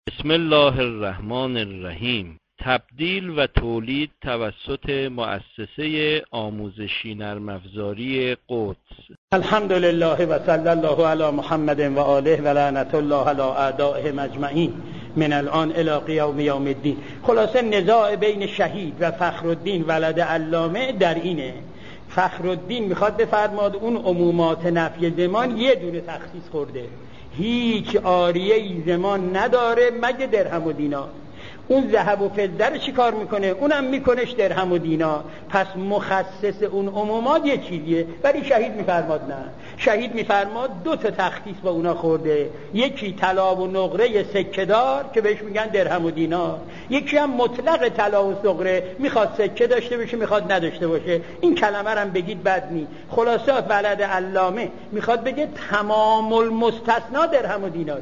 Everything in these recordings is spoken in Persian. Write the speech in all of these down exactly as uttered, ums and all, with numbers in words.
بسم الله الرحمن الرحیم. تبدیل و تولید توسط مؤسسه آموزشی نرم افزاری قدس. الحمدلله و صلی الله علی محمد و آله و لعنت الله علی اعدائهم اجمعین من الان الی قیام یوم الدین. خلاصه نزاع بین شهید و فخرالدین ولد علامه در اینه. فخرالدین میخواد بفرماد اون عمومات نفی زمان یه دونه تخصیص خورده، هیچ آریه زمان نداره مگه درهم و دینار. اون ذهب و فضه رو چی کار میکنه؟ اونم میکنش درهم و دینار. پس مخصص اون عمومات یه چیزیه، ولی شهید میفرماد نه. شهید میفرماد دو تا تخصیص با اونا خورده، یکی طلا و نقره سکه دار که بهش میگن درهم و دینار، یکی هم مطلق طلا و نقره، میخواد سکه داشته باشه میخواد نداشته باشه. این کلمه رو هم بگید بد نی. خلاصه ولد علامه میخواد بگه تمام المستثنا درهم و دیناره.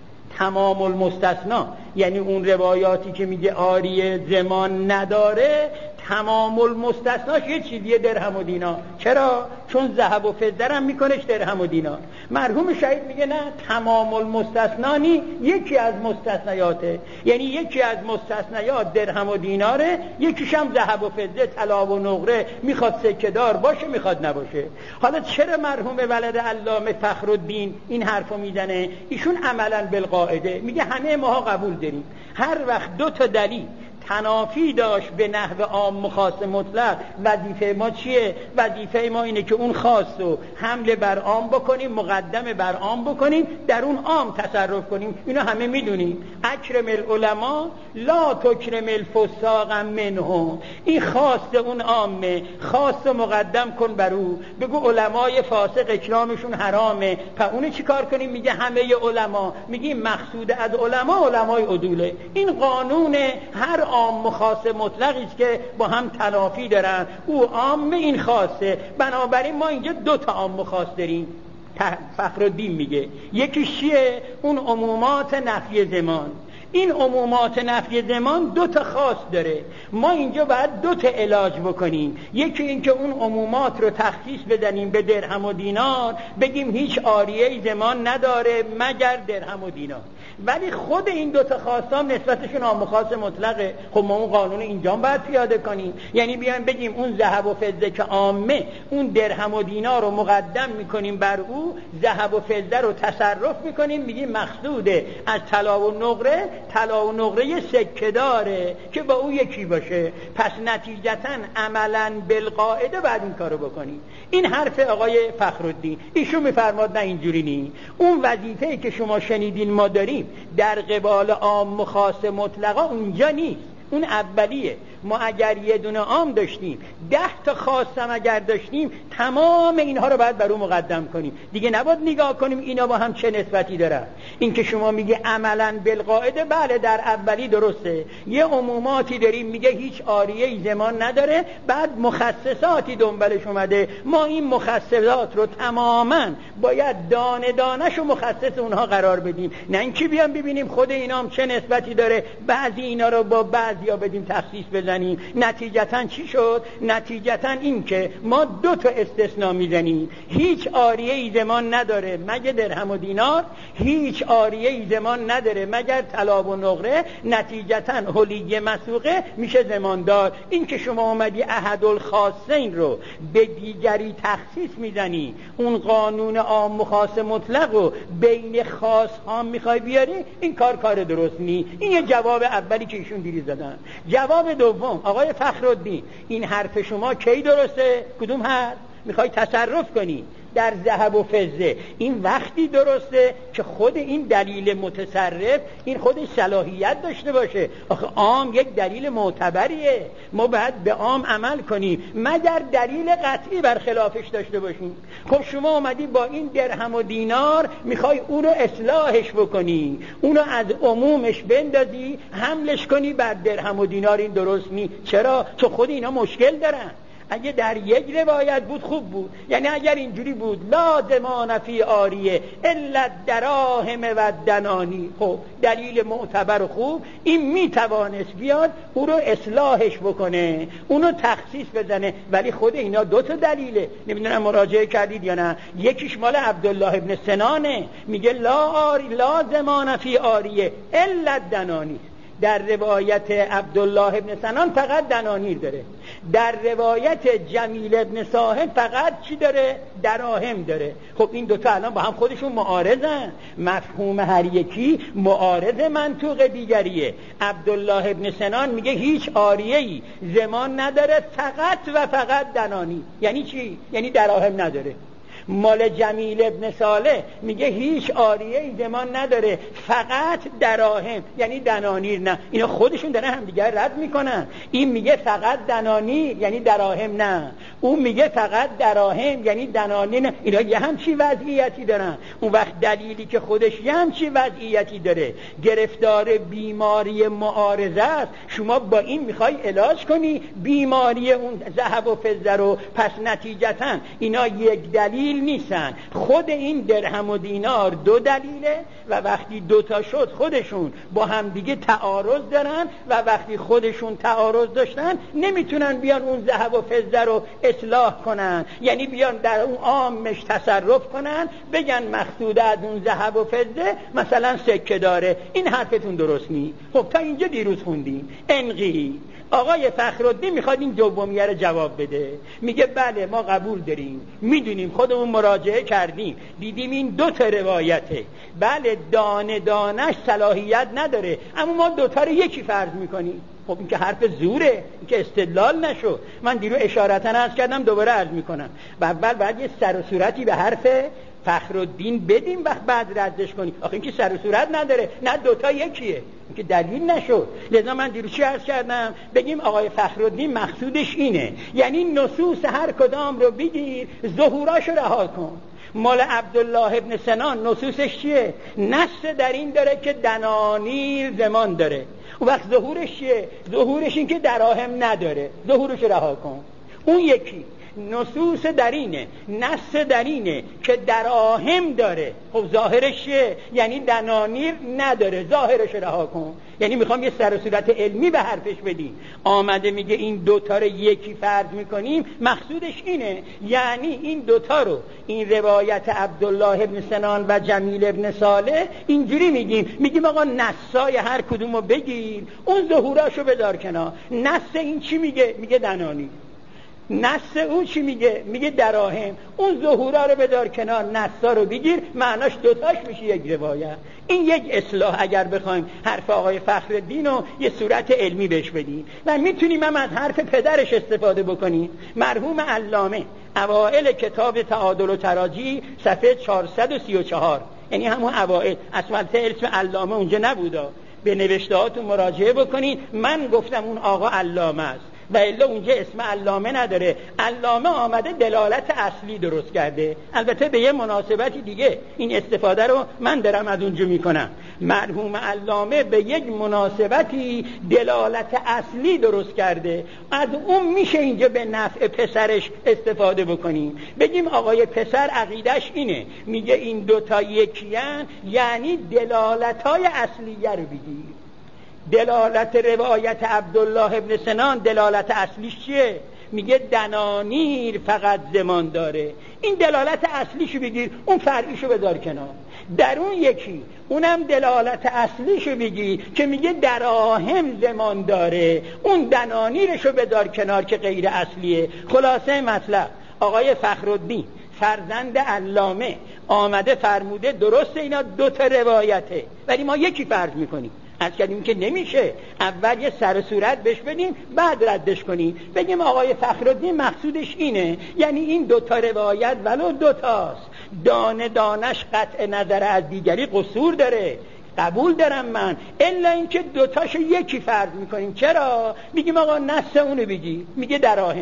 تمام المستثنا یعنی اون روایاتی که میگه آریه زمان نداره، تمام المستثناش یه چیزیه درهم و دینار. چرا؟ چون ذهب و فضه هم میکنش درهم و دینار. مرحوم شهید میگه نه، تمام المستثنانی یکی از مستثنیاته، یعنی یکی از مستثنیات درهم و دیناره، یکیش هم ذهب و فضه طلا و نقره، میخواد سکه دار باشه میخواد نباشه. حالا چرا مرحوم ولد علامه فخرالدین این حرفو میزنه؟ ایشون عملا بالقاعده میگه همه ماها قبول داریم هر وقت دو تا دلیل تنافی داشت به نحو عام مخاص مطلق، وظیفه ما چیه؟ وظیفه ما اینه که اون خاص رو حمله بر عام بکنیم، مقدم بر عام بکنیم، در اون عام تصرف کنیم. اینو همه میدونیم. اکرم العلماء لا تکرم الفساق منهم. این خاص اون عامه، خاص رو مقدم کن بر او. بگو علمای فاسق اکرامشون حرامه، پس اون چی کار کنیم؟ میگه همه علما. میگیم مقصود از علما علمای عدوله. این قانون هر عام مخاص مطلقی است که با هم تنافی دارن، او عام این خاصه. بنابراین ما اینجا دو تا عام مخاص داریم. فخرالدین میگه یکی چیه؟ اون عمومات نفی زمان. این عمومات نفی زمان دو تا خاص داره. ما اینجا باید دو تا علاج بکنیم. یکی این که اون عمومات رو تخصیص بدنیم به درهم و دینار، بگیم هیچ آریه زمان نداره مگر درهم و دینار. ولی خود این دو تا خاصام نسبتشون عام خاص مطلقه. خب ما اون قانون اینجا باید پیاده کنیم، یعنی بیایم بگیم اون ذهب و فضه که عامه، اون درهم و دینار رو مقدم میکنیم بر او، ذهب و فضه رو تصرف میکنیم، میگیم مقصوده از طلا و نقره، طلا و نقره سکه داره که با او یکی باشه. پس نتیجتا عملا بالقاعده بعد این کارو بکنیم. این حرف آقای فخرالدین. ایشون میفرماد نه اینجوری نی. اون وظیفه‌ای که شما شنیدین ما داریم در قبال عام و خاص مطلقا اونجا نیست، اون اولیه. ما اگر یه دونه عام داشتیم، ده تا خاص هم اگر داشتیم، تمام اینها رو باید بر اون مقدم کنیم. دیگه نباید نگاه کنیم اینا با هم چه نسبتی دارن. این که شما میگه عملا بالقاعده، بله در اولی درسته. یه عموماتی داریم میگه هیچ آریه زمان نداره، بعد مخصصاتی دنبالش اومده. ما این مخصصات رو تماما باید دانه دانه‌شو مخصص اونها قرار بدیم، نه اینکه بیام ببینیم خود اینا هم چه نسبتی داره، بعضی اینا رو با بعضیا بدیم تخصیص بزنیم. نتیجتا چی شد؟ نتیجتا این که ما دو تا استثناء میزنیم. هیچ آریه زمان نداره مگر درهم و دینار، هیچ آریه زمان نداره مگر طلا و نقره. نتیجتا حلیه مسوقه میشه زماندار. این که شما اومدی احد الخاصین رو به دیگری تخصیص میزنی، اون قانون عام و خاص مطلق رو بین خاص ها میخوای بیاری، این کار کار درست نی. این یه جواب اولی که ایشون دیروز دادن. جواب دوم آقای فخرالدین، این حرف شما کی درسته؟ کدوم حرف؟ میخوای تصرف کنی در ذهب و فضه. این وقتی درسته که خود این دلیل متصرف این خودش صلاحیت داشته باشه. آخه عام یک دلیل معتبریه، ما باید به عام عمل کنیم مگر دلیل قطعی برخلافش داشته باشیم. خب شما اومدی با این درهم و دینار میخوای اونو اصلاحش بکنی، اونو از عمومش بندازی حملش کنی بر درهم و دینار. این درست نی. چرا؟ چون خود اینا مشکل دارن. اگه در یک روایت بود خوب بود، یعنی اگر اینجوری بود لا ضمان فی عاریه الا دراهم و دنانی، خب دلیل معتبر و خوب این میتوانست بیاد او رو اصلاحش بکنه، اونو تخصیص بزنه. ولی خود اینا دو تا دلیله، نمیدونم مراجعه کردید یا نه. یکیش مال عبدالله ابن سنانه، میگه لا آری لا ضمان فی عاریه الا دنانی. در روایت عبدالله ابن سنان فقط دنانیر داره، در روایت جمیل ابن صاحب فقط چی داره؟ دراهم داره. خب این دوتا الان با هم خودشون معارضن، مفهوم هر یکی معارض منطوق دیگریه. عبدالله ابن سنان میگه هیچ عاریه‌ای ضمان نداره، فقط و فقط دنانی. یعنی چی؟ یعنی دراهم نداره. مال جمیل ابن صالح میگه هیچ عاریه‌ای ضمان نداره، فقط دراهم، یعنی دنانیر نه. اینا خودشون دارن همدیگر رد میکنن. این میگه فقط دنانیر یعنی دراهم نه، اون میگه فقط دراهم یعنی دنانیر نه. اینا یه همچی وضعیتی دارن. اون وقت دلیلی که خودش یه همچی وضعیتی داره، گرفتار بیماری معارضه است. شما با این میخوای علاج کنی بیماری اون ذهب و فضه رو، پس نتیجتاً اینا یک دلیل نیستن. خود این درهم و دینار دو دلیله و وقتی دوتا شد خودشون با هم دیگه تعارض دارن و وقتی خودشون تعارض داشتن نمیتونن بیان اون ذهب و فضه رو اصلاح کنن، یعنی بیان در اون عامش تصرف کنن، بگن مقصود از اون ذهب و فضه مثلا سکه داره. این حرفتون درست نی. خب تا اینجا دیروز خوندیم انقی آقای فخرالدین میخواد این دومیه رو جواب بده. میگه بله ما قبول داریم، میدونیم، خودمون مراجعه کردیم، دیدیم این دو تا روایته. بله دانه دانش صلاحیت نداره، اما ما دوتا رو یکی فرض میکنیم. خب این که حرف زوره، این که استدلال نشو. من دیرو اشارتا عرض کردم، دوباره عرض میکنم. و اول باید یه سر و صورتی به حرف فخرالدین بدیم وقت بعد ردش کنیم. آخه این که سر و صورت نداره، نه دوتا یکیه، این که دلیل نشد. لذا من دیروز چی عرض کردم؟ بگیم آقای فخرالدین مقصودش اینه، یعنی نصوص هر کدام رو بگیر، ظهوراشو رها کن. مال عبدالله ابن سنان نصوصش چیه؟ نص در این داره که دنانیر ضمان داره. اون وقت ظهورش چیه؟ ظهورش این که دراهم نداره، ظهورش رها کن. اون یکی نصوص در اینه، نص در اینه که دراهم داره. خب ظاهرش چیه؟ یعنی دنانیر نداره، ظاهرش رها کن. یعنی میخوام یه سر و صورت علمی به حرفش بدیم. آمده میگه این دوتا رو یکی فرض میکنیم، مقصودش اینه، یعنی این دوتا رو، این روایت عبدالله ابن سنان و جمیل ابن صالح اینجوری میگیم، میگیم آقا نصای هر کدومو بگیر، اون ظهوراشو بدار کنار. نص این چی میگه؟ میگه دنانی. نص اون چی میگه؟ میگه دراهم. اون ظهورا رو بدار کنار، نصا رو بگیر، معناش دوتاش میشه یک روایت. این یک اصلاح اگر بخوایم حرف آقای فخرالدین رو یه صورت علمی بهش بدیم. و میتونیم هم از حرف پدرش استفاده بکنیم، مرحوم علامه، اوائل کتاب تعادل و تراجی صفحه چهارصد و سی و چهار، یعنی همون اوائل، اصلا اسم علامه اونجا نبودا، به نوشتهاتون مراجعه بکنید. من گفتم اون آقا علامه است و الا اونجا اسم علامه نداره. علامه آمده دلالت اصلی درست کرده، البته به یه مناسبتی دیگه این استفاده رو من دارم از اونجا میکنم. مرحوم علامه به یک مناسبتی دلالت اصلی درست کرده، از اون میشه اینجا به نفع پسرش استفاده بکنیم. بگیم آقای پسر عقیدش اینه، میگه این دوتا یکیان، یعنی دلالت‌های اصلیه رو بگیر. دلالت روایت عبدالله ابن سنان دلالت اصلیش چیه؟ میگه دنانیر فقط ضمان داره. این دلالت اصلیشو بگیر، اون فرعیشو بذار کنار. در اون یکی اونم دلالت اصلیشو بگیر که میگه دراهم ضمان داره، اون دنانیرشو بذار کنار که غیر اصلیه. خلاصه مطلب آقای فخرالدین فرزند علامه آمده فرموده درسته اینا دو تا روایته، ولی ما یکی فرض میکنیم. از کردیم که نمیشه، اول یه سر صورت بهش بدیم بعد ردش کنیم. بگیم آقای فخرالدین مقصودش اینه، یعنی این دوتا روایت ولو دوتاست، دانه دانش قطع نظر از دیگری قصور داره، قبول دارم من، الا اینکه دوتاشو یکی فرض میکنیم. چرا؟ میگیم آقا نص اونو بگی، میگه دراهم،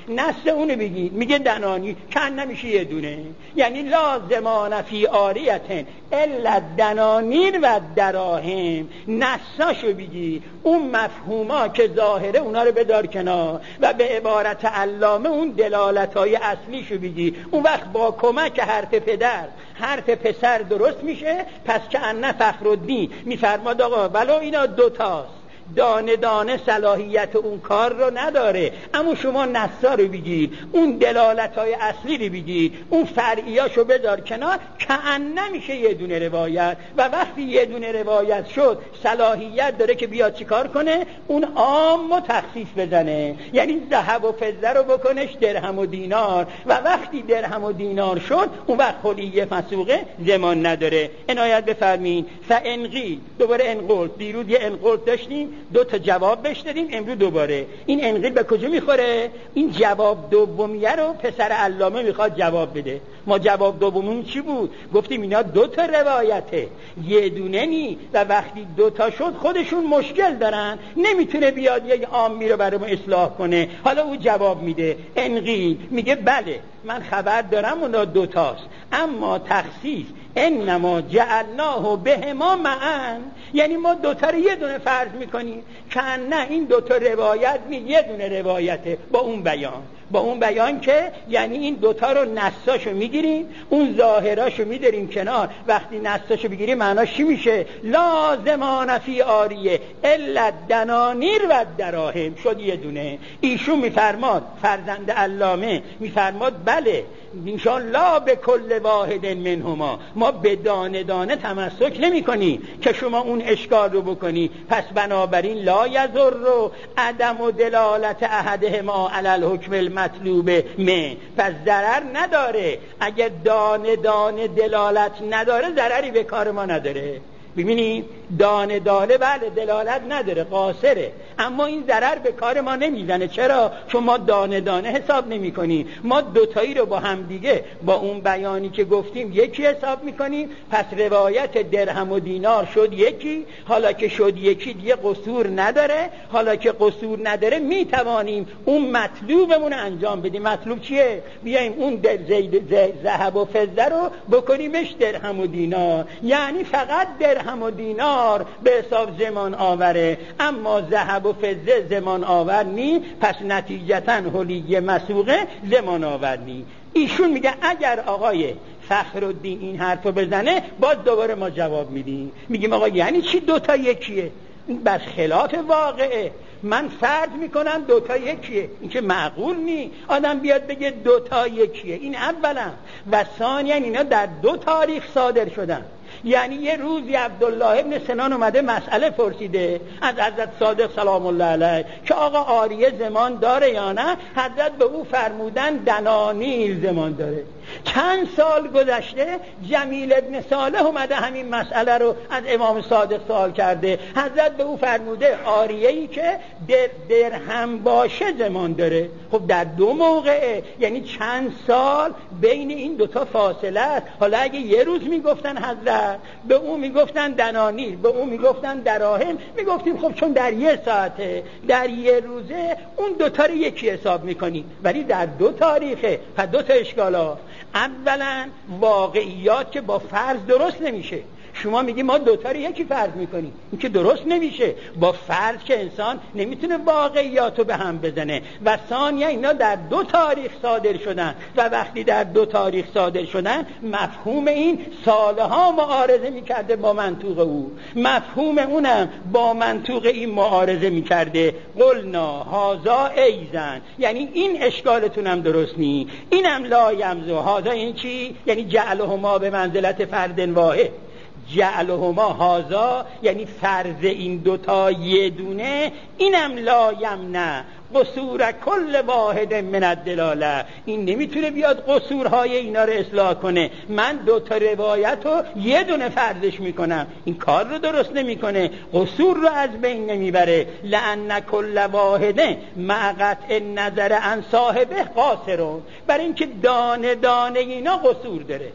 نص اونو بگید، میگه دنانی کن نمیشه یه دونه، یعنی لازمان فی آریتن الا دنانیر و دراهم. نصاشو بگید، اون مفهوما که ظاهره اونا رو بدار کنار و به عبارت علامه اون دلالت‌های اصلیشو بگید. اون وقت با کمک حرف پدر حرف پسر درست میشه. پس که ان فخرالدین میفرماد آقا ولو اینا دوتاست، دانه دانه صلاحیت اون کار رو نداره، اما شما نصا رو بگید، اون دلالت‌های اصلی رو بگید، اون فرعیاشو بذار کنار، کأن نمیشه یه دونه روایت. و وقتی یه دونه روایت شد صلاحیت داره که بیاد چیکار کنه؟ اون عام و تخصیص بزنه، یعنی ذهب و فضه رو بکنش درهم و دینار. و وقتی درهم و دینار شد اون وقت خلیه مسوقه زمان نداره. عنایت بفرمین. فانقی دوباره انقلت، دیروز یه انقلت داشتیم دو تا جواب بهش دادیم، امروز دوباره این انقلت به کجا میخوره؟ این جواب دومیه رو پسر علامه میخواد جواب بده. ما جواب دوممون چی بود؟ گفتیم اینا دو تا روایته، یه دونه نی، و وقتی دو تا شد خودشون مشکل دارن، نمیتونه بیاد یه عامی رو برام اصلاح کنه. حالا او جواب میده، انقیل میگه بله من خبر دارم اونا دو تاست، اما تخصیص انما جعلناه بهما معا، یعنی ما دوتا رو یه دونه فرض میکنیم که نه این دوتا روایت نی، یه دونه روایته با اون بیان، با اون بیان که یعنی این دوتا رو نصاشو میگیریم، اون ظاهراشو میداریم کنار. وقتی نصاشو بگیریم معناش چی میشه؟ لازمان فی آریه الا دنانیر و دراهم. شد یه دونه. ایشون میفرماد، فرزند علامه میفرماد بله انشاءالله به کل واحد منهما، ما به دانه دانه تمسک نمی کنی که شما اون اشکال رو بکنی. پس بنابراین لا یضر رو عدم و دلالت احدهما علی الحکم المطلوب من، پس ضرر نداره. اگر دانه دانه دلالت نداره ضرری به کار ما نداره. ببینید دانه دانه بله دلالت نداره، قاصره، اما این ضرر به کار ما نمیزنه. چرا؟ چون ما دانه دانه حساب نمی کنیم، ما دوتایی رو با هم دیگه با اون بیانی که گفتیم یکی حساب میکنیم. پس روایت درهم و دینار شد یکی، حالا که شد یکی دیگه قصور نداره، حالا که قصور نداره میتوانیم اون مطلوبمون انجام بدیم. مطلوب چیه؟ بیایم اون ذهب و فضه رو بکنیمش درهم و دینار، یعنی فقط درهم و دینار به حساب زمان آوره، اما ذهب و فضه زمان آور نی. پس نتیجتاً حلیه مسوقه زمان آور نی. ایشون میگه اگر آقای فخرالدین این حرفو بزنه باز دوباره ما جواب میدیم، میگیم آقا یعنی چی دوتا یکیه؟ بر خلاف واقعه. من فرض میکنم دوتا یکیه، این که معقول نی آدم بیاد بگه دوتا یکیه. این اولا. و ثانیا اینا در دو تاریخ صادر شدن، یعنی یه روزی عبدالله ابن سنان اومده مسئله پرسیده از حضرت صادق سلام الله علیه که آقا آریه زمان داره یا نه. حضرت به او فرمودن دنانیر زمان داره. چند سال گذشته جمیل ابن صالح اومده همین مسئله رو از امام صادق سوال کرده. حضرت به او فرموده آریه‌ای که در درهم باشه زمان داره. خب در دو موقعه، یعنی چند سال بین این دوتا فاصله است. حالا اگه یه روز میگفتن حضرت به او میگفتن دنانیر، به او میگفتن دراهم، میگفتیم خب چون در یه ساعته در یه روزه اون دوتا رو یکی حساب میکنیم. ولی در دو تاریخه، پس دو تا اشکالا. اولا واقعیات که با فرض درست نمیشه. شما میگی ما دوتا رو یکی فرض میکنیم، این که درست نمیشه. با فرض که انسان نمیتونه واقعیات رو به هم بزنه. و ثانیا اینا در دو تاریخ صادر شدن و وقتی در دو تاریخ صادر شدن مفهوم این سالها معارضه میکرده با منطوق او، مفهوم اونم با منطوق این معارضه میکرده. قلنا هازا ایزن، یعنی این اشکالتونم درست نی، اینم لا یمزو. هازا این چی؟ یعنی جعلهما به منزلت فرد واحد. جعلهما هازا یعنی فرض این دوتا یه دونه، اینم لا یمنع قصور کل واحد من الدلاله. این نمیتونه بیاد قصورهای اینا رو اصلاح کنه. من دوتا روایت رو یه دونه فرضش میکنم، این کار رو درست نمیکنه، قصور رو از بین نمیبره. لأن کل واحد مع قطع نظر عن صاحبه قاصرون، برای اینکه دانه دانه اینا قصور داره.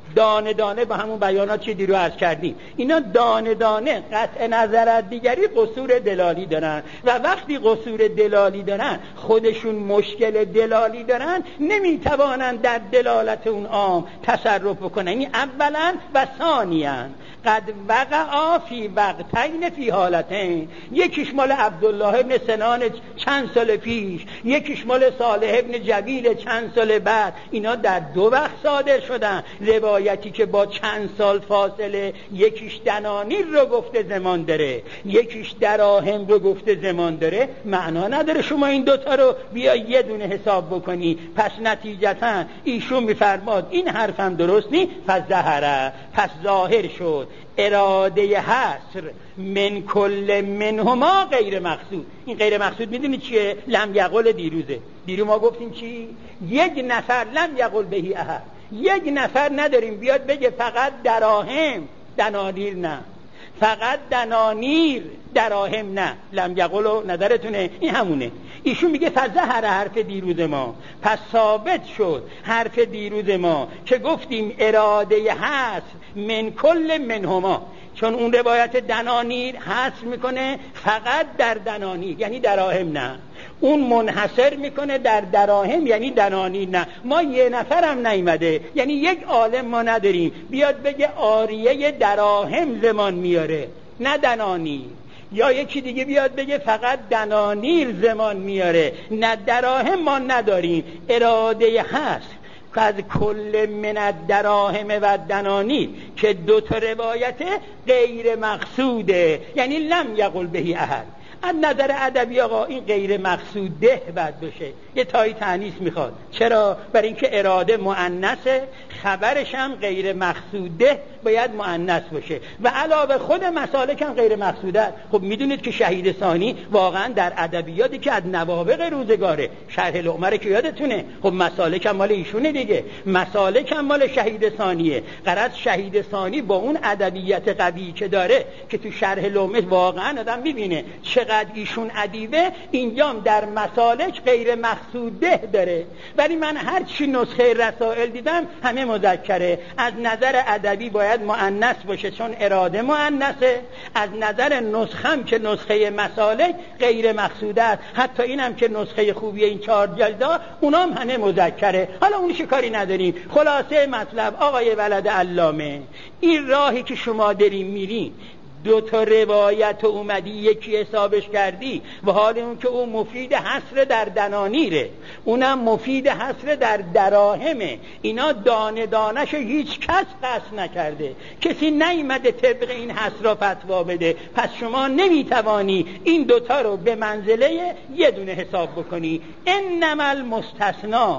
دانه دانه با همون بیانات چه دیرو عرض کردیم، اینا دانه دانه قطع نظر از دیگری قصور دلالی دارن و وقتی قصور دلالی دارن، خودشون مشکل دلالی دارن، نمیتوانن در دلالت اون عام تصرف بکنن. یعنی اولا و ثانیا قد وقع فی وقتین فی حالتین، یکیش مال عبدالله ابن سنان چند سال پیش، یکیش مال صالح ابن جبیل چند سال بعد. اینا در دو وقت صادر شدن. روایتی که با چند سال فاصله، یکیش دنانیر رو گفته زمان داره، یکیش دراهم رو گفته زمان داره، معنا نداره شما این دوتا رو بیا یه دونه حساب بکنی. پس نتیجتا ایشون میفرماد این حرفم درست نی، پس ظهره، پس ظاهر شد اراده حصر من کل منهما غیر مقصود. این غیر مقصود میدونی چیه؟ لم یقل دیروزه. دیروز ما گفتیم چی؟ یک نفر لم یقل بهی احد، یک نفر نداریم بیاد بگه فقط دراهم دنانیر نه، فقط دنانیر دراهم نه. لم یقلو نظرتونه این همونه. ایشون میگه فظهر حرف دیروز ما، پس ثابت شد حرف دیروز ما که گفتیم اراده هست من کل منهما، چون اون روایت دنانیر حصر میکنه فقط در دنانیر یعنی دراهم نه، اون منحصر میکنه در دراهم یعنی دنانیر نه. ما یه نفرم نیامده، یعنی یک عالم ما نداریم بیاد بگه آریه دراهم زمان میاره نه دنانیر، یا یکی دیگه بیاد بگه فقط دنانیر زمان میاره نه دراهم ما نداریم. اراده هست از کل من الدراهم و دنانیر که دو تا روایت غیر مقصوده، یعنی لم یقل بهی احد. از نظر ادبی آقا این غیر مقصوده باید بشه، یه تایی تانیث میخواد. چرا؟ برای اینکه اراده مؤنثه، خبرش هم غیر مقصوده باید مؤنث باشه و علاوه خود مسالک هم غیر مقصوده. خب میدونید که شهید ثانی واقعا در ادبیاتی که از نوابغ روزگاره، شرح لعمر که یادتونه، خب مسالک هم مال ایشونه دیگه، مسالک هم مال شهید ثانیه. غرض شهید ثانی با اون ادبیات قوی که داره که تو شرح لعمر واقعا آدم میبینه چقدر ایشون ادیبه، اینجام در مسالک غیر مقصوده داره. ولی من هر چی نسخه رسائل دیدم همه مذکره. از نظر ادبی باید مؤنث باشه چون اراده مؤنثه، از نظر نسخم که نسخه مسالک غیر مقصوده است. حتی اینم که نسخه خوبی این چهار جلدا اونام همه مذکره. حالا اونش کاری نداریم. خلاصه مطلب آقای ولد علامه، این راهی که شما داریم میرین، دو تا روایت اومدی یکی حسابش کردی و حال اون که اون مفید حصر در دنانیره، اونم مفید حصر در دراهمه. اینا دانه دانش هیچ کس قصد نکرده، کسی نیامده طبق این حصر را فتوا بده. پس شما نمیتوانی این دوتا رو به منزله یه دونه حساب بکنی. انما المستثنا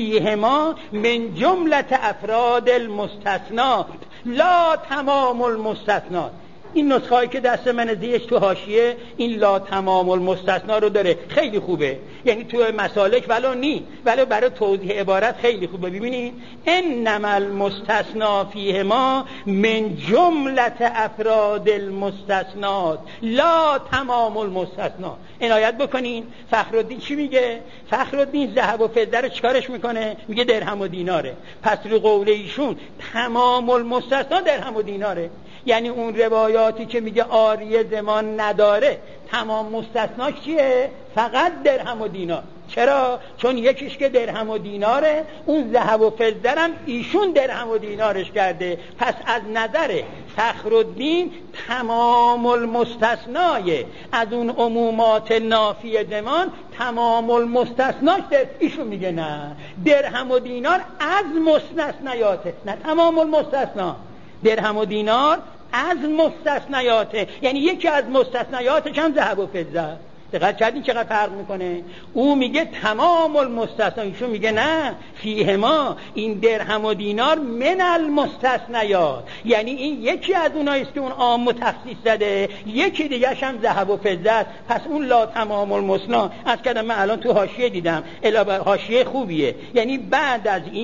فیهما من جملت افراد المستثنات لا تمام المستثنات. این نسخه هایی که دست من زیش تو حاشیه این لا تمام المستثنا رو داره، خیلی خوبه، یعنی تو مسالک ولو نی ولو برای توضیح عبارت خیلی خوبه. ببینید انما المستثنا فیهما من جملت افراد المستثنات لا تمام المستثنا. عنایت بکنین فخرالدین چی میگه؟ فخرالدین ذهب و فضه رو چیکارش میکنه؟ میگه درهم و دیناره. پس رو قول ایشون تمام المستثنا درهم و دیناره، یعنی اون روایاتی که میگه آریه زمان نداره تمام مستثناش چیه؟ فقط درهم و دینار. چرا؟ چون یکیش که درهم و دیناره، اون ذهب و فضه هم ایشون درهم و دینارش کرده. پس از نظر فخرالدین تمام المستثنای از اون عمومات نافی زمان تمام المستثناش در ایشون میگه نه، درهم و دینار از مستثنیاته، نه تمام المستثنا. درهم و دینار از مستثنیاته، یعنی یکی از مستثنیاتش هم ذهب و فضه. دقت کردین چقدر فرق میکنه؟ او میگه تمام المستثنا، ایشون میگه نه فیهما، این درهم و دینار من المستثنیات، یعنی این یکی از اوناییست که اون عام و تخصیص زده، یکی دیگه‌ش هم ذهب و فضه است. پس اون لا تمام المستثنا از کردم من الان تو حاشیه دیدم، حاشیه خوبیه، یعنی بعد از این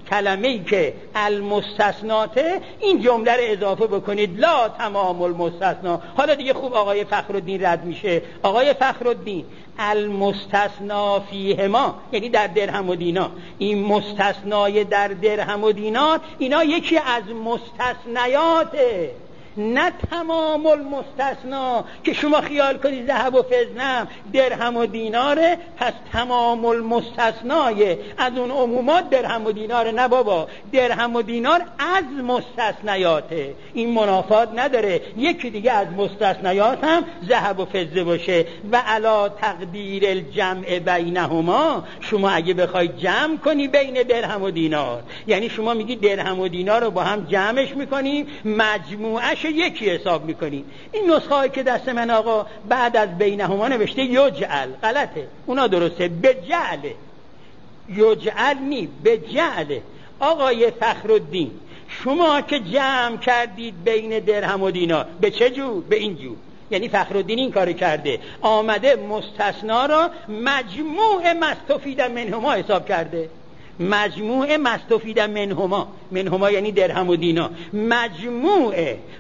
کلمه‌ای که المستثناته این جمله رو اضافه بکنید لا تمام المستثنا. حالا دیگه خوب آقای فخرالدین رد میشه. آقای فخرالدین المستثنا فیهما یعنی در درهم و دینار، این مستثنای در درهم و دینار اینا یکی از مستثنیاته، نه تمام المستثنا که شما خیال کنید ذهب و فضه درهم و دیناره پس تمام المستثنای از اون عمومات درهم و دیناره. نه بابا، درهم و دینار از مستثنیاته، این منافات نداره. یکی دیگه از مستثنیات هم ذهب و فضه باشه. و علا تقدیر الجمع بینهما، شما اگه بخوای جمع کنی بین درهم و دینار، یعنی شما میگی درهم و دینار رو با هم جمعش میکنیم مجموعش یکی حساب میکنیم. این نسخه هایی که دست من آقا بعد از بینهما نوشته یجعل غلطه، اونا درسته، بجعله، یجعل نی بجعله. آقای فخرالدین شما که جمع کردید بین درهم و دینار به چه جور؟ به این جور. یعنی فخرالدین این کار کرده، آمده مستثنا را مجموع مستفید منهما حساب کرده، مجموع مستفید منهما، منهما یعنی درهم و دینار، مجموع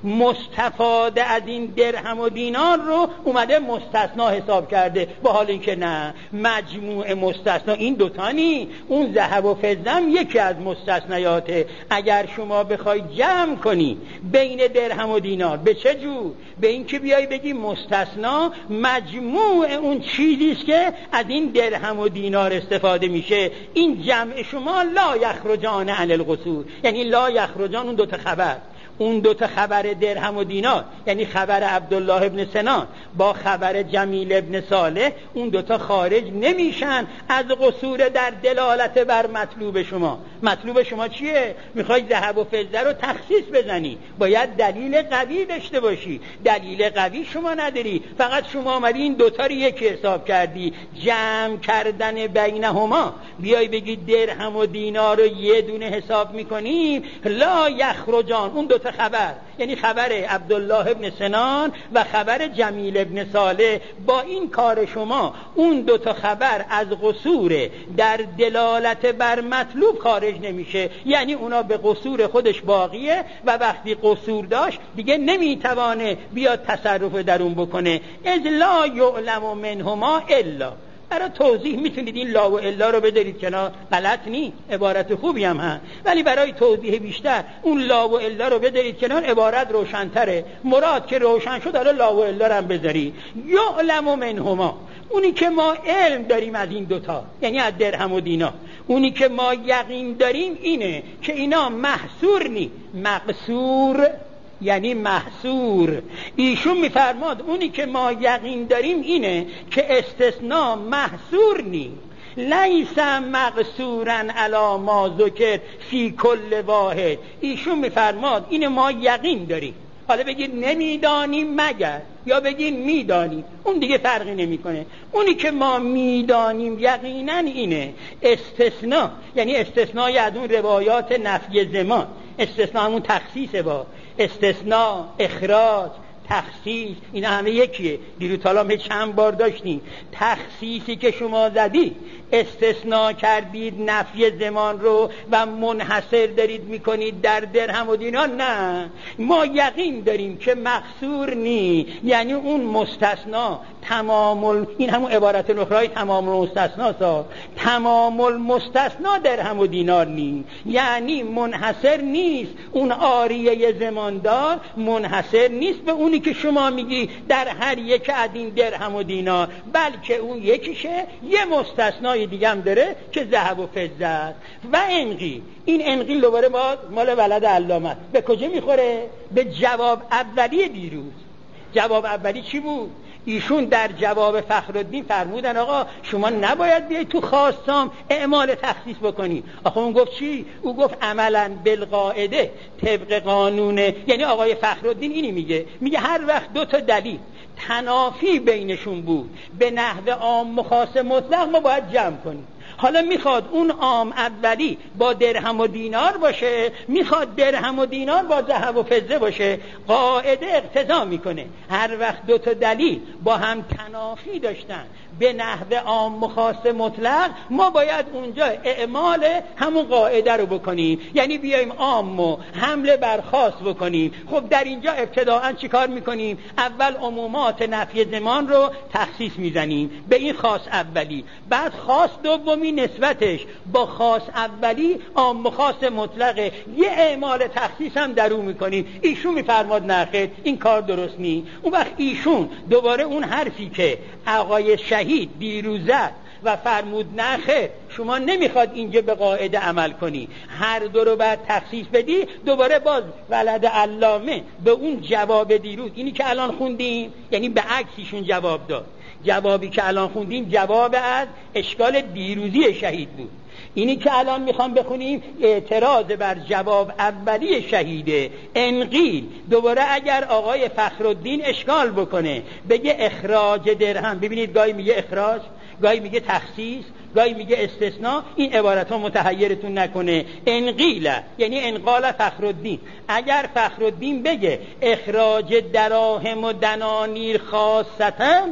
مستفاده از این درهم و دینار رو اومده مستثنا حساب کرده، با حال اینکه نه، مجموع مستثنا این دوتا نی، اون ذهب و فضه هم یکی از مستثنیاته. اگر شما بخوای جمع کنی بین درهم و دینار به چه جور؟ به این که بیای بگی مستثنا مجموع اون چیزی است که از این درهم و دینار استفاده میشه. این جمع شما لا یخرجان عن القصور، یعنی لا یخرجان اون دوتا خبر، اون دوتا خبر درهم و دینار یعنی خبر عبدالله ابن سنان با خبر جمیل ابن صالح، اون دوتا خارج نمیشن از قصور در دلالت بر مطلوب شما. مطلوب شما چیه؟ میخوای ذهب و فضه رو تخصیص بزنی، باید دلیل قوی داشته باشی. دلیل قوی شما نداری، فقط شما آمدی این دوتا رو یکی حساب کردی. جمع کردن بینهما، بیای بگی درهم و دینار رو یه دونه حساب میکنیم، لا یخرجان اون دوتا خبر یعنی خبر عبدالله ابن سنان و خبر جمیل ابن صالح، با این کار شما اون دوتا خبر از قصور در دلالت بر مطلوب خارج نمیشه، یعنی اونا به قصور خودش باقیه و وقتی قصور داشت دیگه نمیتوانه بیاد تصرف در اون بکنه. از لا یعلم منهما الا، برای توضیح میتونید این لا و الا رو بذارید کنار، غلط نی، عبارت خوبی هم هست، ولی برای توضیح بیشتر اون لا و الا رو بذارید کنار، عبارت روشن‌تره. مراد که روشن شد حالا لا و الا رو هم بذارید. یعلم منهما، اونی که ما علم داریم از این دوتا یعنی از درهم و دینار، اونی که ما یقین داریم اینه که اینا محصور نی، مقصور یعنی محصور. ایشون میفرماد اونی که ما یقین داریم اینه که استثناء محصور نی، لیس مقصورا علی ما ذکر فی کل واحد. ایشون میفرماد اینه ما یقین داریم، حالا بگید نمیدانیم مگر یا بگید میدانیم، اون دیگه فرقی نمیکنه. اونی که ما میدانیم یقینا اینه استثناء یعنی استثناء از اون روایات نفی زمان، استثناء همون تخصیصه، با استثناء، اخراج، تخصیص اینا همه یکیه. دیروز حالا چند بار داشتیم تخصیصی که شما زدید استثناء کردید نفی زمان رو و منحصر دارید میکنید در درهم و دینار. نه، ما یقین داریم که مقصور نی، یعنی اون مستثنا تمام ال... این همون عبارت الاخرای تمام المستثنا سا تمام المستثنا درهم و دینار نی، یعنی منحصر نیست، اون آریه زماندار منحصر نیست به اونی که شما میگی در هر یک از این درهم و دینار، بلکه اون یکیشه یه مستثنای دیگه هم داره که ذهب و فضه است. و انقی، این انقی دوباره مال ولد علامه به کجا میخوره؟ به جواب اولی دیروز. جواب اولی چی بود؟ ایشون در جواب فخرالدین فرمودن آقا شما نباید بیای تو خواستام اعمال تخصیص بکنی. آخه اون گفت چی؟ او گفت عملا بالقاعده طبق قانونه، یعنی آقای فخرالدین اینی میگه، میگه هر وقت دو تا دلیل تنافی بینشون بود به نحو عام مخاص مطلق ما باید جمع کنیم. حالا میخواد اون عام اولی با درهم و دینار باشه، میخواد درهم و دینار با ذهب و فضه باشه. قاعده اقتضا میکنه هر وقت دو تا دلیل با هم تنافی داشتن به نحو عام و خاص مطلق، ما باید اونجا اعمال همون قاعده رو بکنیم، یعنی بیایم عام و حمله بر خاص بکنیم. خب در اینجا ابتداءً چی کار میکنیم؟ اول عمومات نفی زمان رو تخصیص میزنیم به این خاص اولی، بعد خاص دومی نسبتش با خاص اولی عام و خاص مطلقه، یه اعمال تخصیص هم در اون میکنیم. ایشون میفرماد نخیر این کار درست نی. اون وقت ایشون دوباره اون حرفی که آقای شهید دیروز زد و فرمود نخیر شما نمیخواد اینجا به قاعده عمل کنی، هر دو رو بعد تخصیص بدی، دوباره باز ولد علامه به اون جواب دیروز، اینی که الان خوندیم، یعنی به عکسیشون جواب داد. جوابی که الان خوندیم جواب از اشکال دیروزی شهید بود. اینی که الان میخوام بخونیم اعتراض بر جواب اولی شهیده. انقیل دوباره اگر آقای فخرالدین اشکال بکنه بگه اخراج درهم، ببینید گاهی میگه اخراج، گاهی میگه تخصیص، گاهی میگه استثناء، این عبارت ها متحیرتون نکنه. انقیل یعنی انقال فخرالدین، اگر فخرالدین بگه اخراج دراهم و دنانیر خاصتا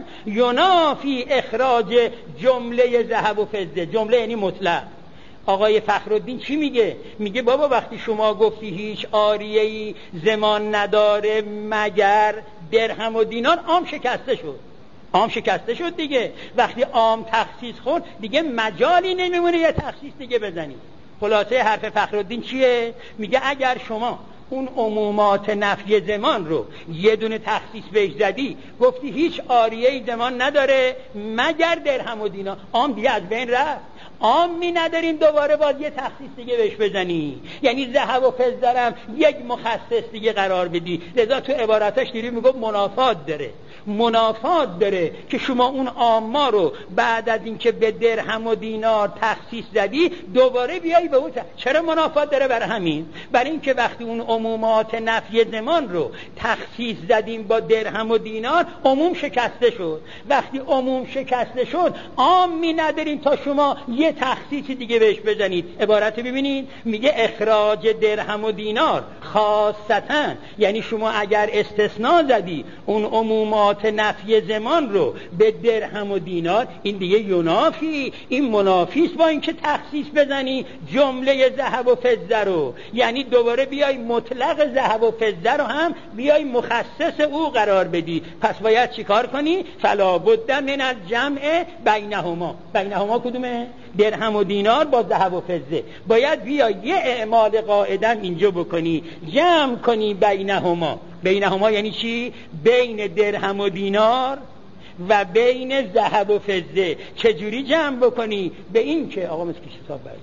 ینافی اخراج جمله ذهب و فضه، جمله یعنی مطلق. آقای فخرالدین چی میگه؟ میگه بابا وقتی شما گفتی هیچ عاریه‌ای زمان نداره مگر درهم و دینار، عام شکسته شد. عام شکسته شد دیگه. وقتی عام تخصیص خورد دیگه مجالی نمیمونه یه تخصیص دیگه بزنی. خلاصه حرف فخرالدین چیه؟ میگه اگر شما اون عمومات نفی زمان رو یه دونه تخصیص بهش زدی، گفتی هیچ عاریه‌ای زمان نداره مگر درهم و دینار، عام دیگه از بین رفت. عام می نداریم دوباره باید یه تخصیص دیگه بهش بزنی، یعنی ذهب و فضه هم یک مخصص دیگه قرار بدی. لذا تو عبارتش دیری میگفت منافات داره، منافات داره که شما اون عاما رو بعد از اینکه به درهم و دینار تخصیص زدی دوباره بیایی به اون. چرا منافات داره؟ برای همین، برای اینکه وقتی اون عمومات نفی زمان رو تخصیص زدیم با درهم و دینار، عموم شکسته شد. وقتی عموم شکسته شد عام می نداریم تا شما یه تخصیص دیگه بهش بزنید. عبارت ببینید، میگه اخراج درهم و دینار خاصتا، یعنی شما اگر استثناء زدی اون عمومات نفی زمان رو به درهم و دینار، این دیگه ینافی، این منافیس با اینکه تخصیص بزنی جمله ذهب و فضه رو، یعنی دوباره بیای مطلق ذهب و فضه رو هم بیای مخصص او قرار بدی. پس باید چیکار کنی؟ فلا بد من الجمع بینهما. بینهما کدومه؟ درهم و دینار با ذهب و فضه. باید بیا یه اعمال قاعده اینجا بکنی، جمع کنی بینهما. بینهما یعنی چی؟ بین درهم و دینار و بین ذهب و فضه. چجوری جمع بکنی؟ به این که آقا مسکیش حساب برد.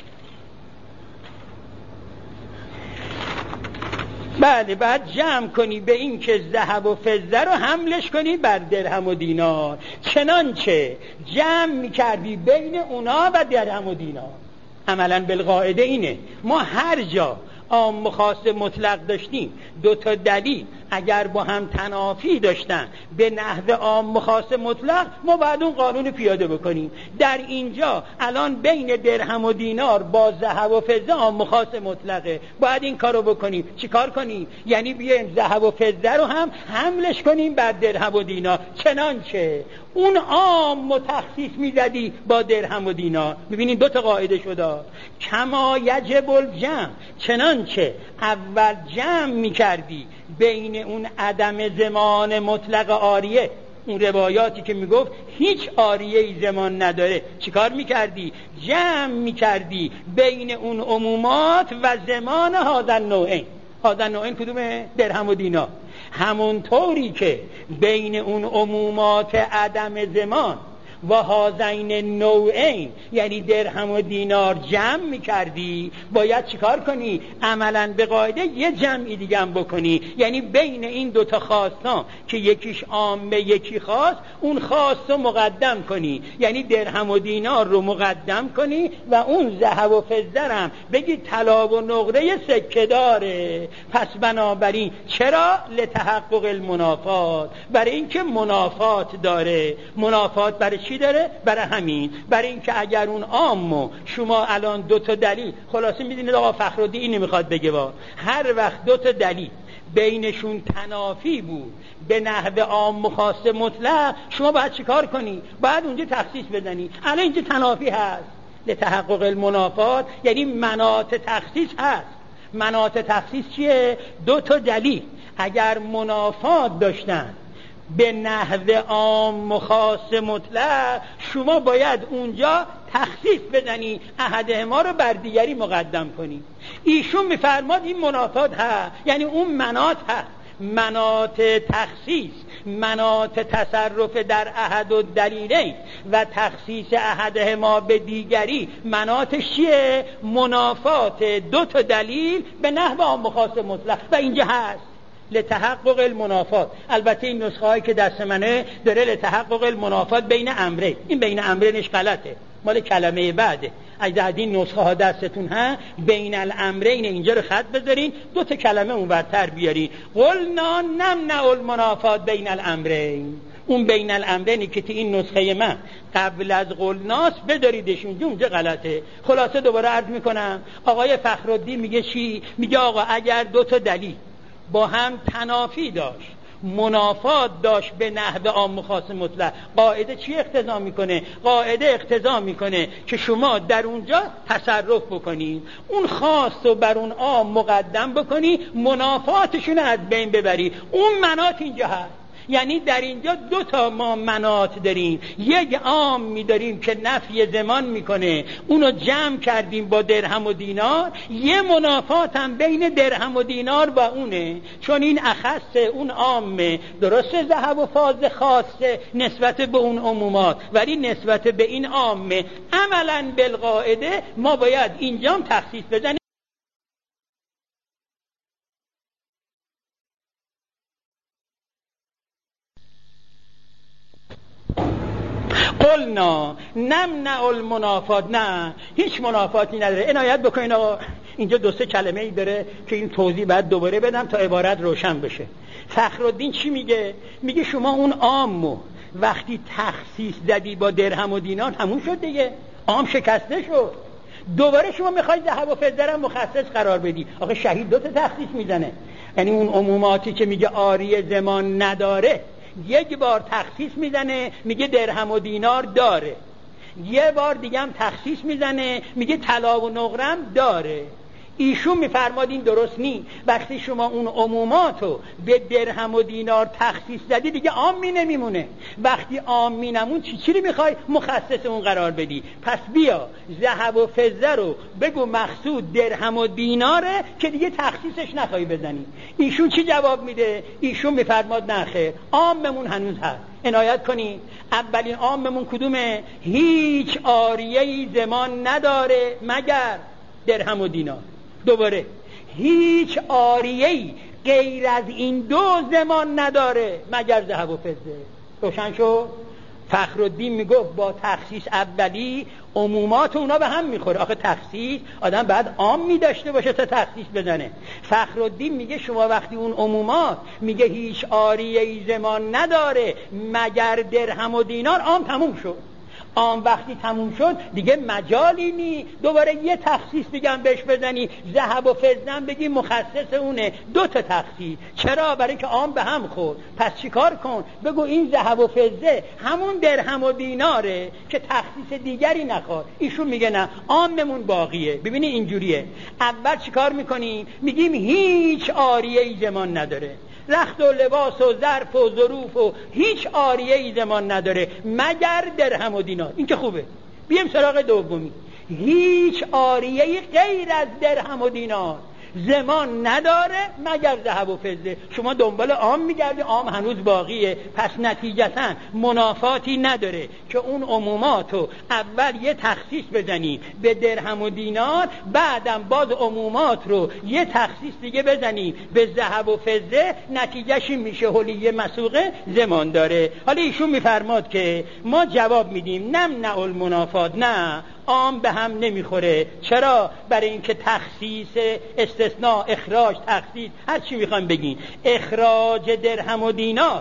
بله، بعد جمع کنی به این که ذهب و فضه رو حملش کنی بر درهم و دینار، چنانچه جمع میکردی بین اونا و درهم و دینار. عملا بالقاعده اینه، ما هر جا عام و خاص مطلق داشتیم، دو تا دلیل اگر با هم تنافی داشتن به نحو عام و خاص مطلق، ما باید اون قانون پیاده بکنیم. در اینجا الان بین درهم و دینار با ذهب و فضه عام و خاص مطلقه، باید این کارو بکنیم. چی کار کنیم؟ یعنی بیایم ذهب و فضه رو هم حملش کنیم بر درهم و دینار، چنانچه اون عام تخصیص میزدی با درهم و دینار. ببینید دو تا قاعده شده. کما یجب الجمع، چنانچه اول جمع میکردی بین اون عدم زمان مطلق عاریه، اون روایاتی که میگفت هیچ عاریه‌ای زمان نداره، چیکار میکردی؟ جمع میکردی بین اون عمومات و زمان هذا نوعین. هذا نوعین کدومه؟ درهم و دینار. همون طوری که بین اون عمومات عدم زمان و هازین نوعین یعنی درهم و دینار جمع میکردی، باید چیکار کنی؟ عملا به قاعده یه جمعی دیگه هم بکنی، یعنی بین این دوتا خاصان که یکیش عامه یکی خاص، اون خاص رو مقدم کنی، یعنی درهم و دینار رو مقدم کنی و اون ذهب و فضه هم بگی طلا و نقره سکه داره. پس بنابراین چرا؟ لتحقق المنافات، برای اینکه منافات داره. منافات برای چی چی داره؟ برای همین، برای اینکه اگر اون عامو شما الان دو تا دلیل، خلاصه میدونید آقا فخرالدین اینو میخواد بگه، وا هر وقت دو تا دلیل بینشون تنافی بود به نحو عام و خاص مطلق، شما باید چیکار کنی؟ باید اونجا تخصیص بزنی. الان اینجا تنافی هست لتحقق المنافات، یعنی مناط تخصیص هست. مناط تخصیص چیه؟ دو تا دلیل اگر منافات داشتن به نحو عام و خاص مطلق، شما باید اونجا تخصیص بزنی، احدهما رو بر دیگری مقدم کنی. ایشون میفرماد این منافات هست، یعنی اون مناط هست، مناط تخصیص، مناط تصرف در احد و دلیلین و تخصیص احدهما به دیگری، مناطش چیه؟ منافات دو تا دلیل به نحو عام و خاص مطلق، و اینجا هست لتحقق المنافات. البته این نسخه هایی که دست منه داره لتحقق المنافات بین امره، این بین امرینش غلطه، مال کلمه بعده. اگه از این نسخه ها دستتون ها بین الامرین اینجا رو خط بذارین، دو تا کلمه اون ورتر بیارین، قلنا نمنع المنافات بین الامرین. اون بین الامرینی که تو این نسخه من قبل از قلناس بداریدش اونجا، اونجا غلطه. خلاصه دوباره عرض میکنم، آقای فخرالدین میگه چی؟ میگه آقا اگر دو تا دلیل با هم تنافی داشت، منافات داشت به نحو عام و خاص مطلق، قاعده چی اقتضا میکنه؟ قاعده اقتضا میکنه که شما در اونجا تصرف بکنی، اون خاص رو بر اون عام مقدم بکنی، منافاتشون از بین ببری. اون مناط اینجا هست، یعنی در اینجا دو تا ما مناط داریم، یک عام می‌داریم که نفی زمان میکنه، اونو جمع کردیم با درهم و دینار، یه منافات هم بین درهم و دینار و اونه، چون این اخص اون عامه، درسته ذهب و فاز خاصه نسبت به اون عمومات، ولی نسبت به این عامه عملاً بالقاعده ما باید اینجا هم تخصیص بزنیم. قلنا نمنع المنافات، نه هیچ منافاتی نداره. عنایت بکنین آقا، اینجا دو سه کلمه ای داره که این توضیح بعد دوباره بدم تا عبارت روشن بشه. فخرالدین چی میگه؟ میگه شما اون عامو وقتی تخصیص زدی با درهم و دینار تموم شد دیگه، عام شکسته شد، دوباره شما میخوای ذهب و فضه رو مخصص قرار بدی. آخه شهید دو تا تخصیص میزنه، یعنی اون عموماتی که میگه عاری زمان نداره یک بار تخصیص میزنه میگه درهم و دینار داره، یه بار دیگه هم تخصیص میزنه میگه طلا و نقرم داره. ایشون میفرماد این درست نی، وقتی شما اون عموماتو به درهم و دینار تخصیص زدی دیگه عام می نمیمونه، وقتی عام می نمون چی چی میخوای مخصص اون قرار بدی؟ پس بیا ذهب و فضه رو بگو مقصود درهم و دیناره که دیگه تخصیصش نخوای بزنی. ایشون چی جواب میده؟ ایشون میفرماد نه خیر، عاممون هنوز هست. عنایت کنی، اولین عاممون کدومه؟ هیچ عاریه‌ای زمان نداره مگر درهم و دینار. دوباره هیچ عاریه‌ای غیر از این دو زمان نداره مگر ذهب و فضه. روشن شو؟ فخرالدین میگفت با تخصیص اولی عمومات اونا به هم میخوره. آخه تخصیص آدم بعد عام میداشته باشه تا تخصیص بزنه. فخرالدین میگه شما وقتی اون عمومات میگه هیچ عاریه‌ای زمان نداره مگر درهم و دینار، عام تموم شد. عام وقتی تموم شد دیگه مجالی نی دوباره یه تخصیص بگم بهش بزنی، ذهب و فضه بگی مخصص اونه، دو تا تخصیص. چرا؟ برای که عام به هم خورد. پس چیکار کن؟ بگو این ذهب و فضه همون درهم و دیناره که تخصیص دیگری نخواد. ایشون میگه نه، عاممون باقیه. ببینی اینجوریه، اول چیکار میکنیم؟ میگیم هیچ عاریه‌ای زمان نداره، رخت و لباس و ظرف و ظروف و هیچ عاریه‌ای زمان نداره مگر درهم و دینار. این که خوبه. بیام سراغ دومی، هیچ عاریه‌ای غیر از درهم و دینار زمان نداره مگر ذهب و فضه. شما دنبال عام میگردی، عام هنوز باقیه، پس نتیجتاً منافاتی نداره که اون عموماتو اول یه تخصیص بزنی به درهم و دینار، بعدم باز عمومات رو یه تخصیص دیگه بزنی به ذهب و فضه، نتیجهش این میشه حلیه مسوقه زمان داره. حالا ایشون میفرماد که ما جواب میدیم نمنع المنافات، نه عام به هم نمیخوره. چرا؟ برای اینکه تخصیص، استثناء، اخراج، تخصیص، هر چی میخوام بگین، اخراج درهم و دینار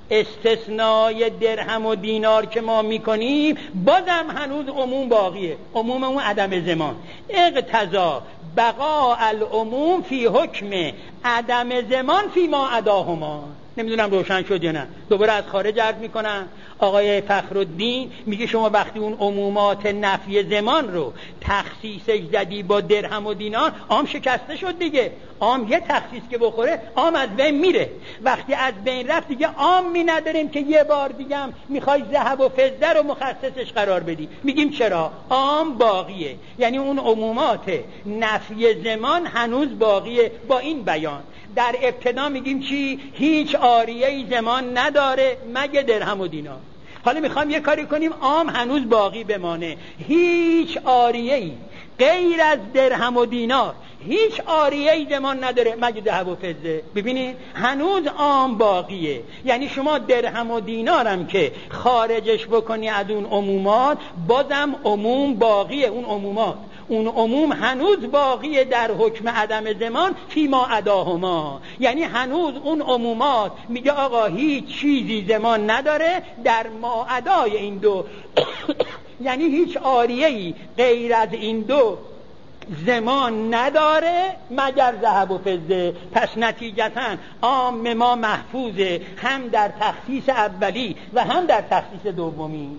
استثنای درهم و دینار که ما میکنیم بازم هنوز عموم باقیه. عموم اون عدم زمان. اقتضا بقاء العموم فی حکم عدم زمان فی ما عداهما. نمیدونم روشن شد یا نه. دوباره از خارج عرض میکنم. آقای فخرالدین میگه شما وقتی اون عمومات نفی زمان رو تخصیصش زدی با درهم و دینار، عام شکسته شد دیگه. عام یه تخصیص که بخوره عام از بین میره. وقتی از بین رفت دیگه عام می نداریم که یه بار دیگه هم میخوای ذهب و فضه رو مخصصش قرار بدی. میگیم چرا؟ عام باقیه. یعنی اون عمومات نفی زمان هنوز باقیه. با این بیان در ابتدا میگیم چی؟ هیچ عاریه زمان نداره مگه درهم و دینار. حالا میخوام یه کاری کنیم عام هنوز باقی بمانه. هیچ عاریه‌ای غیر از درهم و دینار، هیچ عاریه‌ای زمان نداره مگه ذهب و فضه. ببینید هنوز عام باقیه. یعنی شما درهم و دینارم که خارجش بکنی از اون عمومات بازم عموم باقیه. اون عمومات اون عموم هنوز باقیه در حکم عدم زمان فی ما عداهما. یعنی هنوز اون عمومات میگه آقا هیچ چیزی زمان نداره در ما عدای این دو یعنی هیچ عاریه‌ای غیر از این دو زمان نداره مگر ذهب و فضه. پس نتیجتاً عام ما محفوظه هم در تخصیص اولی و هم در تخصیص دومی.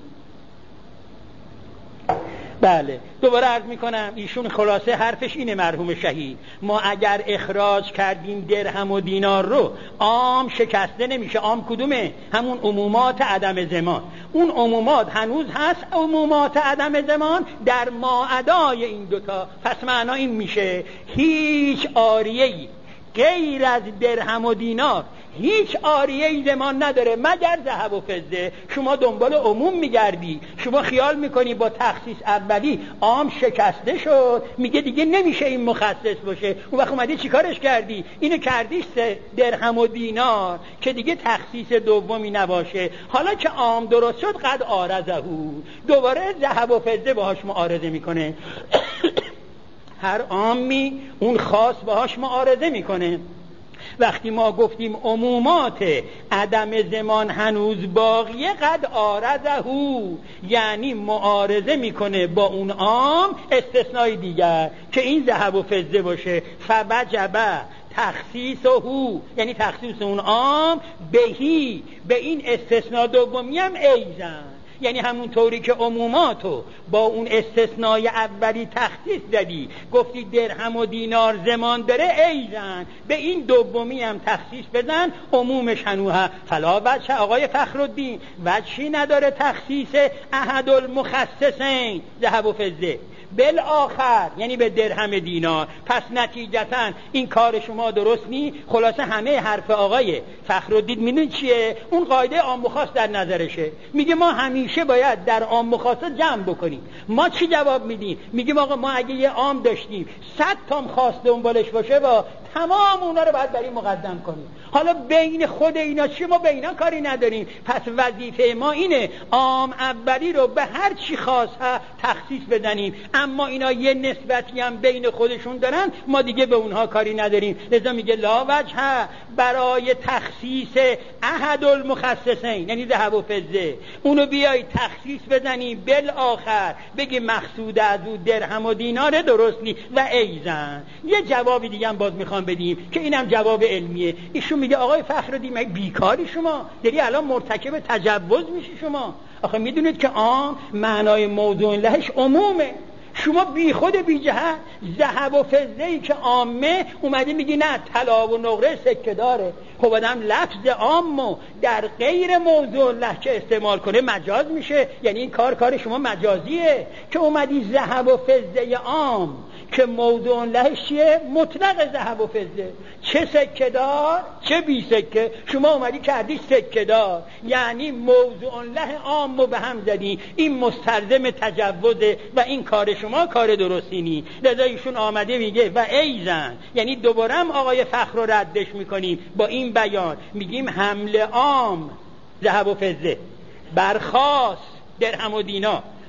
بله دوباره عرض میکنم ایشون خلاصه حرفش اینه مرحوم شهید، ما اگر اخراج کردیم درهم و دینار رو عام شکسته نمیشه. عام کدومه؟ همون عمومات عدم زمان. اون عمومات هنوز هست عمومات عدم زمان در ماعدای این دوتا. پس معنا این میشه هیچ عاریه‌ای غیر از درهم و دینار هیچ عاریه‌ای زمان نداره مگر ذهب و فضه. شما دنبال عموم میگردی، شما خیال میکنی با تخصیص اولی عام شکسته شد میگه دیگه نمیشه این مخصص باشه. اون وقت اومدی چیکارش کردی؟ اینو کردیش درهم و دینار که دیگه تخصیص دومی نباشه. حالا که عام درست شد قد عارضه، دوباره ذهب و فضه باهاش معارضه میکنه. هر عامی اون خاص باهاش معارضه میکنه. وقتی ما گفتیم عمومات عدم زمان هنوز باقیه قد عارضه، یعنی معارضه میکنه با اون عام استثنای دیگر که این ذهب و فضه باشه. فوجب تخصیصه، یعنی تخصیص اون عام بهی، به این استثناء دومی هم ایزن. یعنی همون طوری که عموماتو با اون استثنای اولی تخصیص دادی گفتی درهم و دینار زمان داره، ایزن به این دومی هم تخصیص بزن عمومش هنوها. فلا وجه آقای فخرالدین وجهی نداره تخصیص احد المخصصین ذهب و فضه بالآخر، یعنی به درهم دینار. پس نتیجتا این کار شما درست نی. خلاصه همه حرف آقای فخرالدین میدونی چیه؟ اون قاعده عام و خاص در نظرشه. میگه ما همیشه باید در عام و خاص جمع بکنیم. ما چی جواب میدیم؟ میگیم آقا ما اگه یه عام داشتیم صد تام خاص دنبالش باشه با تمام اونا رو باید برای مقدم کنیم. حالا بین خود اینا چی؟ ما به اینا کاری نداریم. پس وظیفه ما اینه عام اولی رو به هر چی خاص ها تخصیص بزنیم، اما اینا یه نسبتی هم بین خودشون دارن، ما دیگه به اونها کاری نداریم. لذا میگه لا وجه برای تخصیص احد المخصصین، یعنی ذهب و فضه، اونو بیای تخصیص بزنی بالآخر بگی مقصود از او درهم و دینار، درست نی. و ایزن یه جوابی دیگه هم باز میخوام بدیم که اینم جواب علمیه. ایشون میگه آقای فخرالدین مگه بیکاری شما داری الان مرتکب تجوز میشی؟ شما آخه میدونید که عام معنای موضوع لهش عمومه. شما بی خود بی جهت ذهب و فضه‌ای که عامه اومدی میگی نه طلا و نقره سکه داره. خب آدم لفظ عامو در غیر موضوع له که استعمال کنه مجاز میشه. یعنی این کار کار شما مجازیه که اومدی ذهب و فضه عام که موضوع لهش چیه؟ مطلق ذهب و فضه، چه سکه دار چه بی سکه، شما اومدی کردی سکه دار، یعنی موضوع له عامو به هم زدی. این مستلزم تجوزه و این کار شما کار درستی نی. لذا ایشون آمده میگه و ایزن، یعنی دوباره هم آقای فخر رو ردش میکنیم با این بیان، میگیم حمل عام ذهب و فضه برخاص درهم و دینار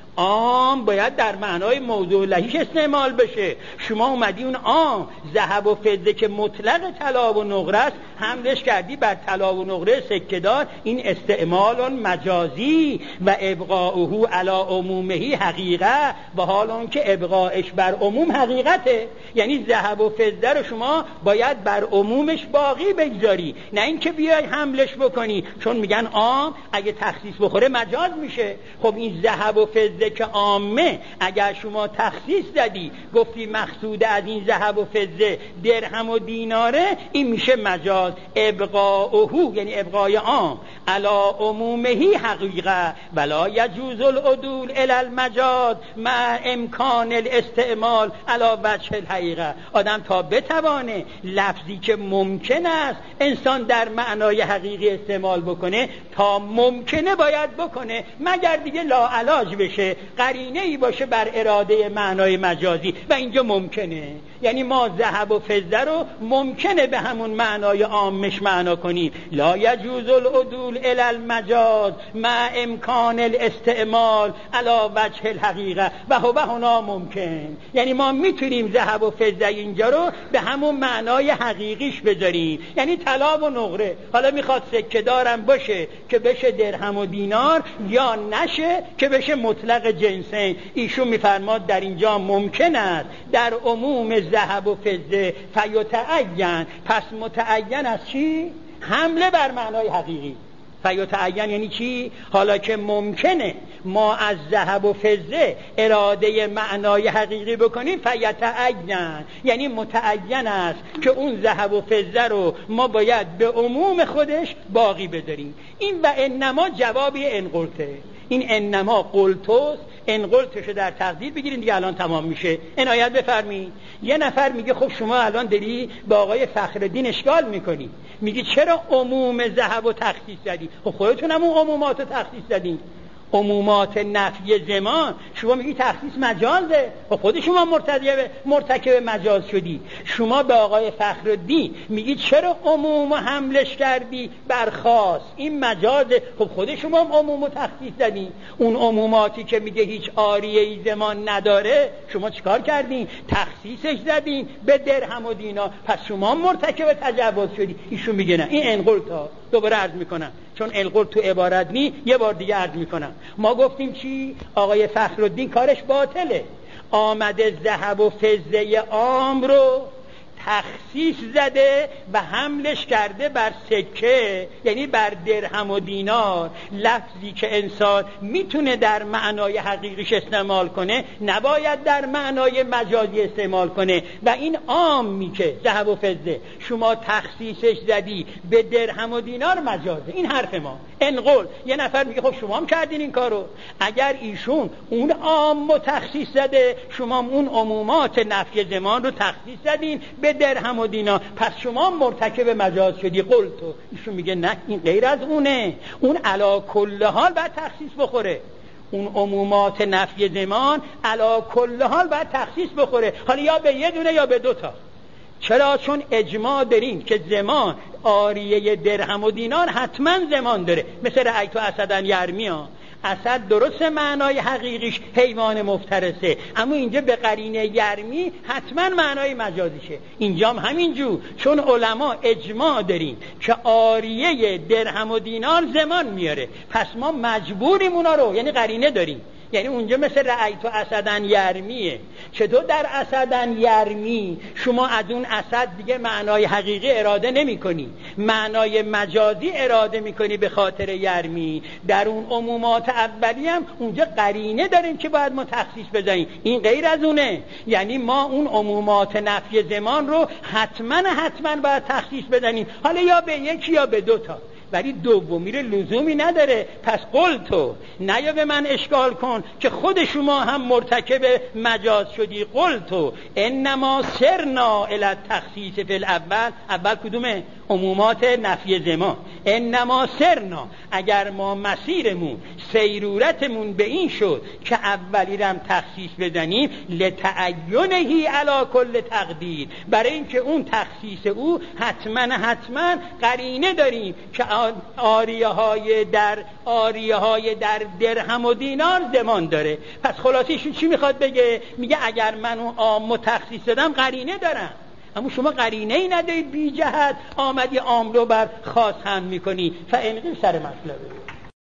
عام باید در معنای موضوع لهیش استعمال بشه. شما اومدی اون عام ذهب و فضه که مطلق طلا و نقره است حملش کردی بر طلا و نقره سکه‌دار. این استعمال مجازی و ابقاؤه علی عمومه حقیقه، و حال اون که ابقاءش بر عموم حقیقته. یعنی ذهب و فضه رو شما باید بر عمومش باقی بگذاری، نه اینکه بیای حملش بکنی، چون میگن عام اگه تخصیص بخوره مجاز میشه. خب این ذهب و فضه که عامه اگر شما تخصیص دادی گفتی مقصود از این ذهب و فضه درهم و دیناره، این میشه مجاز. ابقاؤه یعنی ابقای عام علی عمومه حقیقه ولا یجوز العدول الی المجاز مع امکان الاستعمال علی وجه الحقیقه. آدم تا بتوانه لفظی که ممکن است انسان در معنای حقیقی استعمال بکنه تا ممکنه باید بکنه، مگر دیگه لاعلاج بشه، قرینه ای باشه بر اراده معنای مجازی، و اینجا ممکنه. یعنی ما ذهب و فضه رو ممکنه به همون معنای عامش معنا کنیم. لا یجوز العدول الی المجاز مع امکان الاستعمال علی وجه الحقیقه و هو هنا ممکن. یعنی ما میتونیم ذهب و فضه اینجا رو به همون معنای حقیقیش بذاریم، یعنی طلا و نقره. حالا میخواد سکه دارم باشه که بشه درهم و دینار، یا نشه که بشه مطلق جنسین. ایشون میفرماد در اینجا ممکن است در عموم ذهب و فضه فیتعین. پس متعین از چی؟ حمله بر معنای حقیقی. فیتعین یعنی چی؟ حالا که ممکنه ما از ذهب و فضه اراده معنای حقیقی بکنیم، فیتعین یعنی متعین است که اون ذهب و فضه رو ما باید به عموم خودش باقی بداریم. این و انما جوابی انقلته. این انما قلتوس، انقلتشو در تقدیر بگیرین دیگه الان تمام میشه. عنایت بفرمایید. یه نفر میگه خب شما الان داری با آقای فخرالدین اشکال میکنی، میگی چرا عموم ذهب و تخصیص زدی؟ خب خودتون هم اون عمومات رو تخصیص زدین. عمومات نفی زمان شما میگی تخصیص مجازه، خب خود شما مرتکب مرتکب مجاز شدی. شما به آقای فخرالدین میگی چرا عموم حملش کردی بر خاص؟ این مجازه، خب خود شما هم عموم تخصیص زدین. اون عموماتی که میگه هیچ آریه زمان نداره شما چیکار کردین؟ تخصیصش زدین به درهم و دینار، پس شما مرتکب تجاوز شدی. ایشون میگه نه، این انقلتا. دوباره عرض میکنم چون القلت تو عبارت نی، یه بار دیگه عرض میکنم. ما گفتیم چی؟ آقای فخرالدین کارش باطله، آمده ذهب و فضه عام رو تخصیص زده و حملش کرده بر سکه، یعنی بر درهم و دینار. لفظی که انسان میتونه در معنای حقیقیش استعمال کنه نباید در معنای مجازی استعمال کنه، و این عامی که ذهب و فضه شما تخصیصش زدی به درهم و دینار مجازه. این حرف ما. انقل یه نفر میگه خب شما هم کردین این کارو. اگر ایشون اون عام رو تخصیص زده، شما اون عمومات نفی زمان رو تخصیص زدین به درهم و دینار، پس شما مرتکب مجاز شدی. قلتو. ایشون میگه نه، این غیر از اونه. اون علا کل حال باید تخصیص بخوره. اون عمومات نفی زمان علا کل حال باید تخصیص بخوره، حالا یا به یه دونه یا به دوتا. چرا؟ چون اجماع داریم که زمان آریه درهم و دینار حتما زمان داره. مثل رأیت اسدن یرمیا، اسد درست معنای حقیقیش حیوان مفترسه، اما اینجا به قرینه یرمی حتما معنای مجازیشه. اینجا هم همینجور، چون علما اجماع داریم که آریه درهم و دینار زمان میاره، پس ما مجبوریم اونا رو، یعنی قرینه داریم. یعنی اونجا مثل رأیت اسدن یرمیه. چطور در اسدن یرمی شما از اون اسد دیگه معنای حقیقی اراده نمی کنی، معنای مجازی اراده می کنی به خاطر یرمی. در اون عمومات اولی هم اونجا قرینه داریم که باید ما تخصیص بزنیم. این غیر از اونه. یعنی ما اون عمومات نفی زمان رو حتما حتما باید تخصیص بزنیم، حالا یا به یکی یا به دوتا، ولی دومی رو لزومی نداره. پس قلتو، نه یا به من اشکال کن که خود شما هم مرتکب مجاز شدی. قلتو انما سرنا الی التخصیص فی الاول. اول کدومه؟ عمومات نفی زمان. انما سرنا، اگر ما مسیرمون سیرورتمون به این شد که اولی رم تخصیص بزنیم، لتعینهی علی کل تقدیر، برای اینکه اون تخصیص او حتما حتما قرینه داریم که آریه های در آریه های در درهم و دینار زمان داره. پس خلاصیشون چی میخواد بگه؟ میگه اگر من اون عام تخصیص دادم قرینه دارم، اما شما قرینه ای ندارید، بی جهت آمدی عام رو بر خاص هم میکنی. فانقل سر مطلبه.